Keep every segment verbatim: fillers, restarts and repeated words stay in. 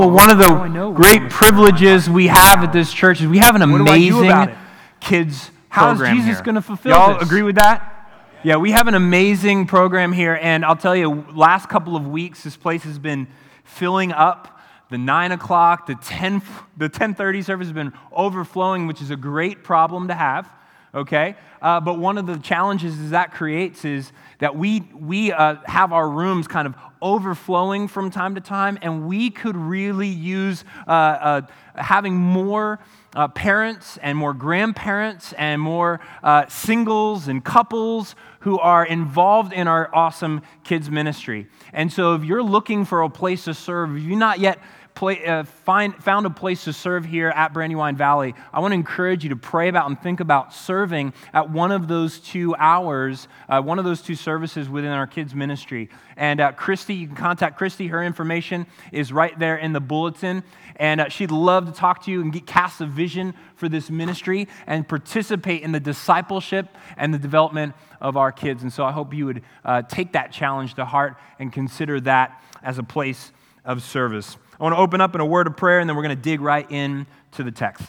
Well, one of the great privileges we have at this church is we have an amazing kids How is program Jesus here. going to fulfill Y'all this? agree with that? Yeah, we have an amazing program here, and I'll tell you, last couple of weeks, this place has been filling up. The nine o'clock, the ten, the ten thirty service has been overflowing, which is a great problem to have. Okay, uh, but one of the challenges is that creates is that we we uh, have our rooms kind of overflowing from time to time, and we could really use uh, uh, having more uh, parents and more grandparents and more uh, singles and couples who are involved in our awesome kids ministry. And so if you're looking for a place to serve, if you're not yet Play, uh, find, found a place to serve here at Brandywine Valley, I want to encourage you to pray about and think about serving at one of those two hours, uh, one of those two services within our kids ministry. And uh, Christy, you can contact Christy. Her information is right there in the bulletin. And uh, she'd love to talk to you and get, cast a vision for this ministry and participate in the discipleship and the development of our kids. And so I hope you would uh, take that challenge to heart and consider that as a place of service. I want to open up in a word of prayer, and then we're going to dig right in to the text.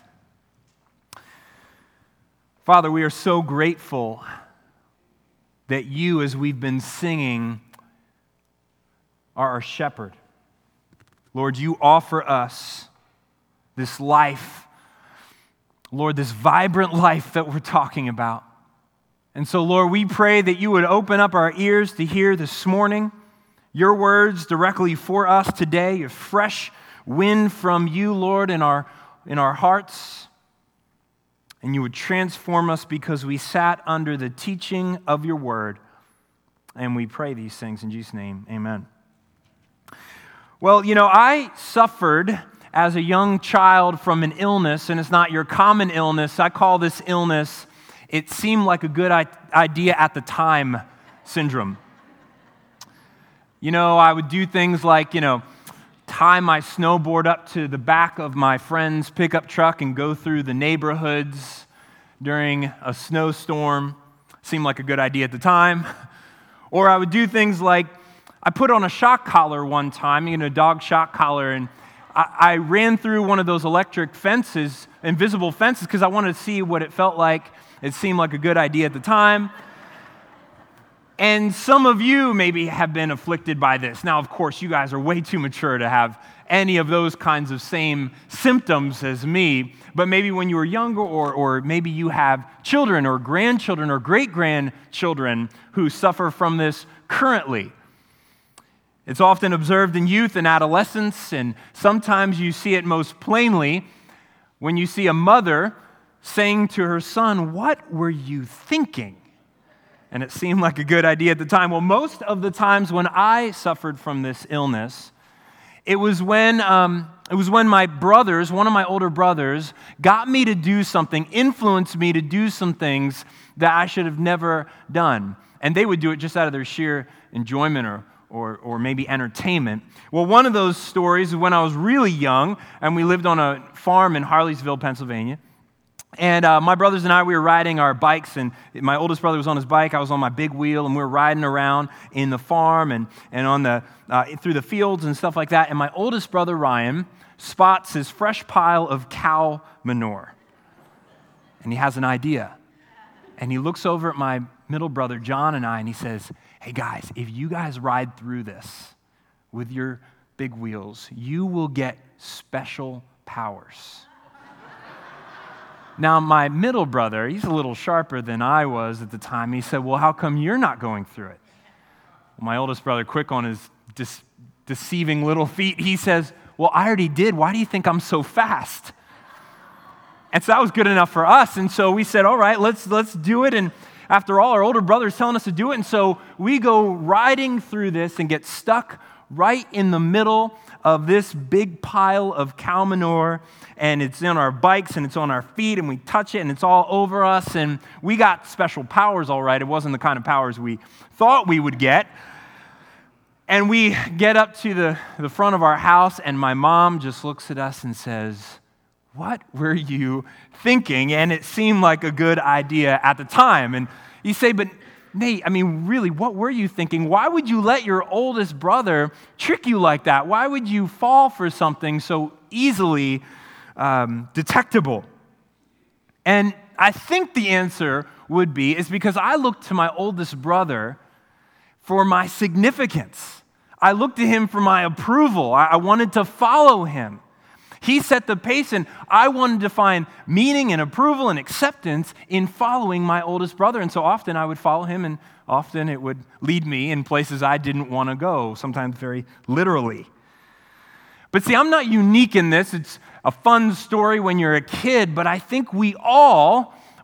Father, we are so grateful that you, as we've been singing, are our shepherd. Lord, you offer us this life, Lord, this vibrant life that we're talking about. And so, Lord, we pray that you would open up our ears to hear this morning your words directly for us today, a fresh wind from you, Lord, in our, in our hearts. And you would transform us because we sat under the teaching of your word. And we pray these things in Jesus' name. Amen. Well, you know, I suffered as a young child from an illness, and it's not your common illness. I call this illness, it seemed like a good idea at the time syndrome. You know, I would do things like, you know, tie my snowboard up to the back of my friend's pickup truck and go through the neighborhoods during a snowstorm. Seemed like a good idea at the time. Or I would do things like, I put on a shock collar one time, you know, a dog shock collar, and I, I ran through one of those electric fences, invisible fences, because I wanted to see what it felt like. It seemed like a good idea at the time. And some of you maybe have been afflicted by this. Now, of course, you guys are way too mature to have any of those kinds of same symptoms as me. But maybe when you were younger, or, or maybe you have children or grandchildren or great-grandchildren who suffer from this currently. It's often observed in youth and adolescence, and sometimes you see it most plainly when you see a mother saying to her son, "What were you thinking?" And it seemed like a good idea at the time. Well, most of the times when I suffered from this illness, it was when um, it was when my brothers, one of my older brothers, got me to do something, influenced me to do some things that I should have never done. And they would do it just out of their sheer enjoyment or, or, or maybe entertainment. Well, one of those stories is when I was really young, and we lived on a farm in Harleysville, Pennsylvania. And uh, my brothers and I, we were riding our bikes, and my oldest brother was on his bike, I was on my big wheel, and we were riding around in the farm and, and on the uh, through the fields and stuff like that. And my oldest brother, Ryan, spots his fresh pile of cow manure. And he has an idea. And he looks over at my middle brother, John, and I, and he says, "Hey guys, if you guys ride through this with your big wheels, you will get special powers." Now, my middle brother, he's a little sharper than I was at the time. He said, "Well, how come you're not going through it?" Well, my oldest brother, quick on his de- deceiving little feet, he says, "Well, I already did. Why do you think I'm so fast?" And so that was good enough for us. And so we said, all right, let's let's do it. And after all, our older brother's telling us to do it. And so we go riding through this and get stuck right in the middle of this big pile of cow manure, and it's on our bikes and it's on our feet, and we touch it and it's all over us, and we got special powers, all right. It wasn't the kind of powers we thought we would get. And we get up to the, the front of our house, and my mom just looks at us and says, "What were you thinking?" And it seemed like a good idea at the time. And you say, but Nate, I mean, really, what were you thinking? Why would you let your oldest brother trick you like that? Why would you fall for something so easily um, detectable? And I think the answer would be, is because I looked to my oldest brother for my significance. I looked to him for my approval. I, I wanted to follow him. He set the pace, and I wanted to find meaning and approval and acceptance in following my oldest brother. And so often I would follow him, and often it would lead me in places I didn't want to go, sometimes very literally. But see, I'm not unique in this. It's a fun story when you're a kid, but I think we all